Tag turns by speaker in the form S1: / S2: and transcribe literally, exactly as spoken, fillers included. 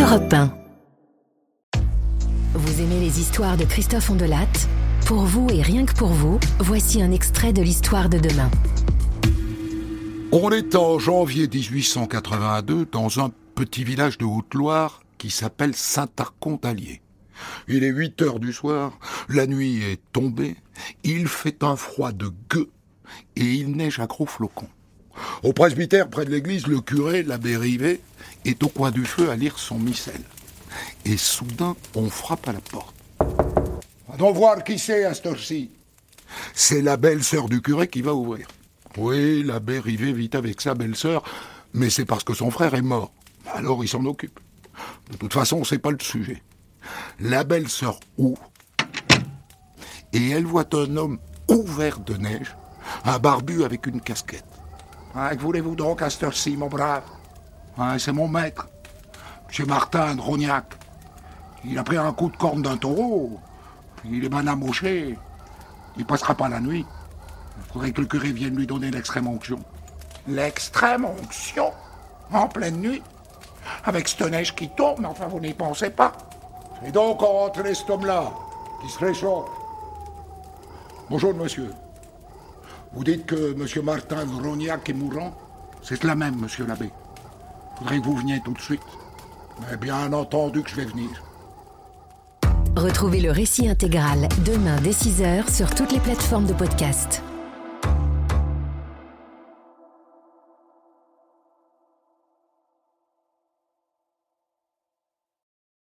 S1: Europe un. Vous aimez les histoires de Christophe Ondelatte ? Pour vous et rien que pour vous, voici un extrait de l'histoire de demain.
S2: On est en janvier dix-huit cent quatre-vingt-deux dans un petit village de Haute-Loire qui s'appelle Saint-Arcon-d'Allier. Il est huit heures du soir, la nuit est tombée, il fait un froid de gueux et il neige à gros flocons. Au presbytère, près de l'église, le curé, l'abbé Rivet, est au coin du feu à lire son missel. Et soudain, on frappe à la porte. Va donc voir qui c'est à cette heure-ci. C'est la belle-sœur du curé qui va ouvrir. Oui, l'abbé Rivet vit avec sa belle-sœur, mais c'est parce que son frère est mort. Alors il s'en occupe. De toute façon, c'est pas le sujet. La belle-sœur ouvre, et elle voit un homme couvert de neige, un barbu avec une casquette. Ah, que voulez-vous donc à cette heure-ci, mon brave ? Ah, c'est mon maître, M. Martin de Rognac. Il a pris un coup de corne d'un taureau. Il est bien amoché. Il passera pas la nuit. Il faudrait que le curé vienne lui donner l'extrême onction. L'extrême onction ? En pleine nuit ? Avec cette neige qui tombe, enfin vous n'y pensez pas. Et donc on rentrait cet homme-là, qui se réchauffe. Bonjour monsieur. Vous dites que M. Martin de Rognac est mourant ? C'est la même, monsieur l'abbé. Faudrait que vous veniez tout de suite. Mais bien entendu que je vais venir.
S1: Retrouvez le récit intégral demain dès six heures sur toutes les plateformes de podcast.